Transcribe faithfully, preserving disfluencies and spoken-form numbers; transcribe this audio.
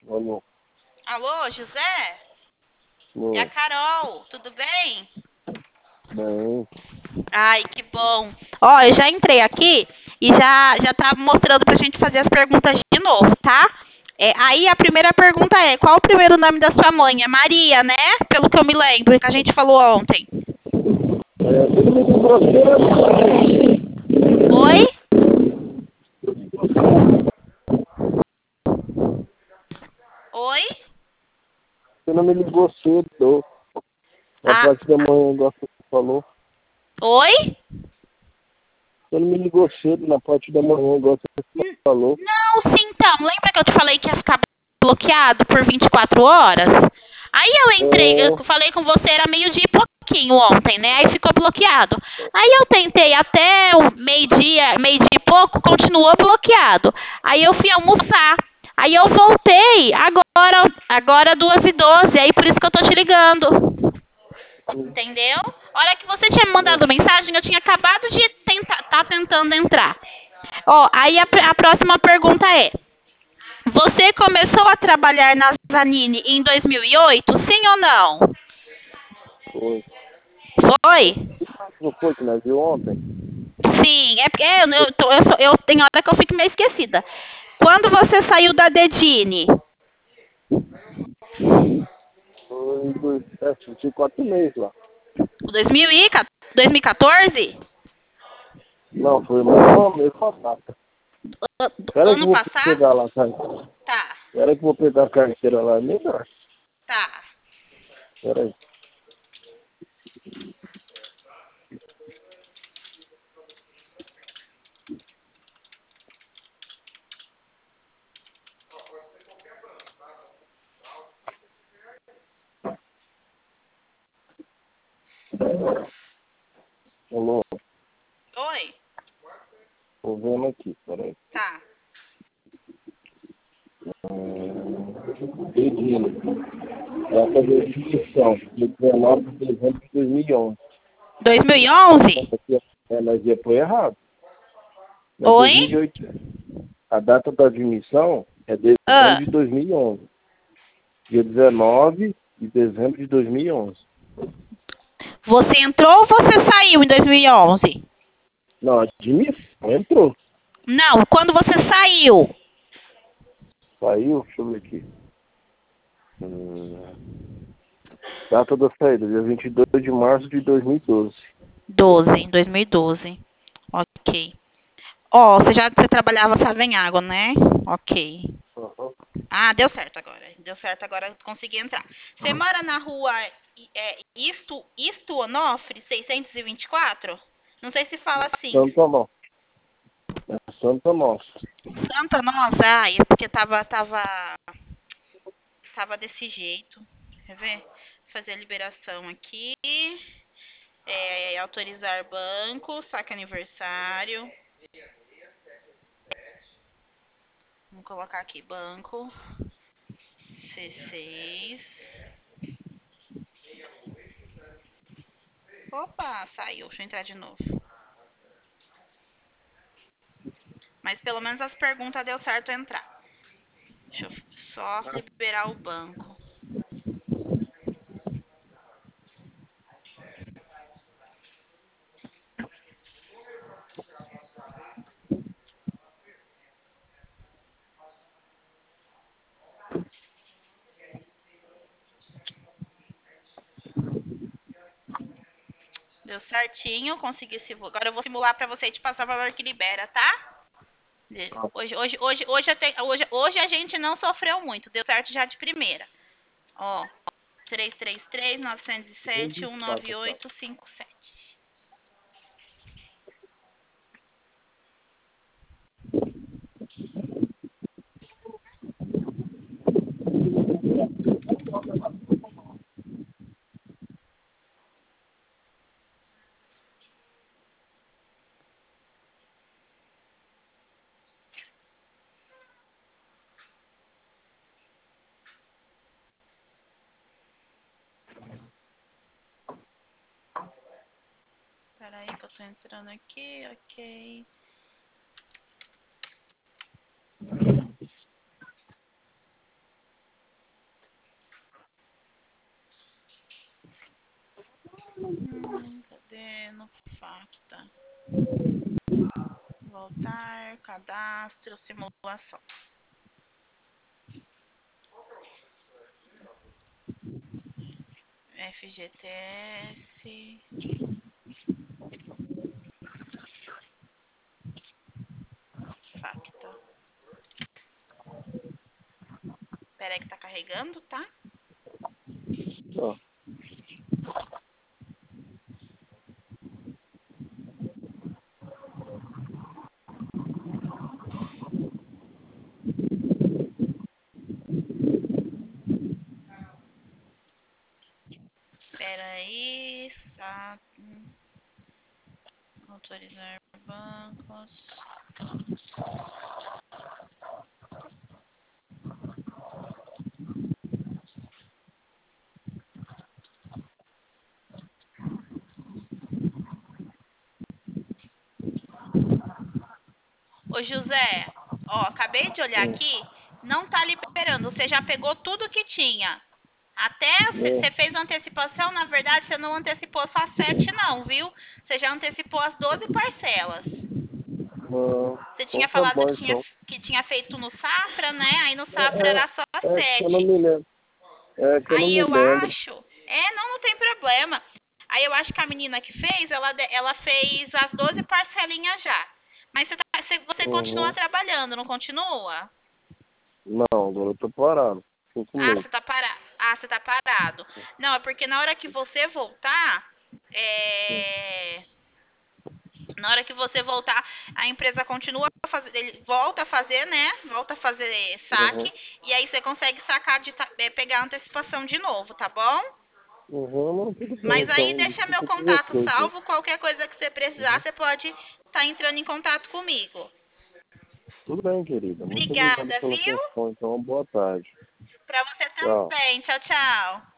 Alô, Alô, José? É a alô, Carol, tudo bem? bem, Ai, que bom. Ó, eu já entrei aqui e já já tá mostrando pra gente fazer as perguntas de novo, tá? É, aí a primeira pergunta é: qual o primeiro nome da sua mãe? É Maria, né? Pelo que eu me lembro, que a gente falou ontem. é, tudo bem com você? Oi? Oi? Você não me ligou cedo, na Ah, parte da manhã, igual você falou. oi? Você não me ligou cedo, na parte da manhã, igual você falou. Não, sim, então. Lembra que eu te falei que ia ficar bloqueado por vinte e quatro horas? Aí eu entrei, É, eu falei com você, era meio-dia e pouquinho ontem, né? Aí ficou bloqueado. Aí eu tentei até o meio-dia, meio-dia e pouco, continuou bloqueado. Aí eu fui almoçar. Aí eu voltei agora, agora duas e doze, aí por isso que eu tô te ligando. Entendeu? A hora que você tinha me é, mandado mensagem, eu tinha acabado de tentar, tá tentando entrar. Ó, aí a, a próxima pergunta é: você começou a trabalhar na Zanini em dois mil e oito, sim ou não? foi. Foi? Não foi que nós viu ontem? Sim, é porque eu, eu, tô- eu, sou- eu tenho hora que eu fico meio esquecida. Quando você saiu da Dedini? Foi dois, é, tinha quatro meses lá. dois mil e dois mil e quatorze? Não, foi mesmo, mesmo a data. Espera aí que Ano eu vou passado? pegar lá, cara. Tá, Espera aí que eu vou pegar a carteira lá, é melhor. tá. Espera aí. Alô, Oi? tô vendo aqui, espera aí. Tá. Dedinho. Vai fazer inscrição, de dezenove de dezembro de dois mil e onze. dois mil e onze? Essa aqui, é, nós ia pôr errado. Mas Oi? dois mil e oito. A data da admissão é dezembro Ah, de dois mil e onze. Dia dezenove de dezembro de dois mil e onze. você entrou ou você saiu em dois mil e onze? Não, a admissão entrou. Não, quando você saiu? Saiu, deixa eu ver aqui. Hum, data da saída, dia vinte e dois de março de dois mil e doze. doze, em dois mil e doze. Ok. Ó, você já você trabalhava em água, né? Ok. Uhum. Ah, deu certo agora. Deu certo agora, eu consegui entrar. Você mora na rua é, Isto, Isto Onofre, seiscentos e vinte e quatro? Não sei se fala assim. Santa Nossa. É Santa Nossa. Santa Nossa, ai, é porque tava, tava, tava desse jeito. Quer ver? Fazer a liberação aqui. É, autorizar banco, saque aniversário. Vamos colocar aqui banco. C seis. Opa, saiu. Deixa eu entrar de novo. Mas pelo menos as perguntas deu certo entrar. Deixa eu só liberar o banco. Deu certinho, consegui simular. Agora eu vou simular pra você e te passar o valor que libera, tá? Hoje, hoje, hoje, hoje, até, hoje, hoje a gente não sofreu muito, deu certo já de primeira. Ó, três três três, nove zero sete, um nove oito cinco sete. Peraí que eu tô entrando aqui, ok. fazer no Facta. Voltar, cadastro, simulação. F G T S. Facta. Espera aí que tá carregando, tá? Ó. Espera aí. Sa... Autorizar bancos. Ô José, ó, acabei de olhar aqui, não tá liberando. Você já pegou tudo que tinha. Até você fez antecipação, na verdade você não antecipou só sete não, viu? Você já antecipou as doze parcelas. Não. Você tinha Então tá falado bom, que tinha, então. que tinha feito no Safra, né? Aí no Safra É, era só é que eu não sete. me lembro. É que eu não Aí me eu lembro. acho. É, não, não tem problema. Aí eu acho que a menina que fez, ela, de- ela fez as doze parcelinhas já. Mas você, tá- você, você continua Uhum. trabalhando, não continua? Não, agora eu tô parado. Tô com Ah, medo. você tá parado. Ah, você tá parado. Não, é porque na hora que você voltar, é... na hora que você voltar, a empresa continua a fazer, ele volta a fazer, né? Volta a fazer Uhum. saque e aí você consegue sacar de ta- é, pegar a antecipação de novo, tá bom? Uhum, não, tudo bem, Mas aí então. deixa meu Fica com contato você, então. salvo, qualquer coisa que você precisar, Uhum. você pode estar entrando em contato comigo. Tudo bem, querida. Muito obrigado Obrigada, pela viu? atenção. Então, boa tarde. Pra você Tchau. também. Tchau, tchau.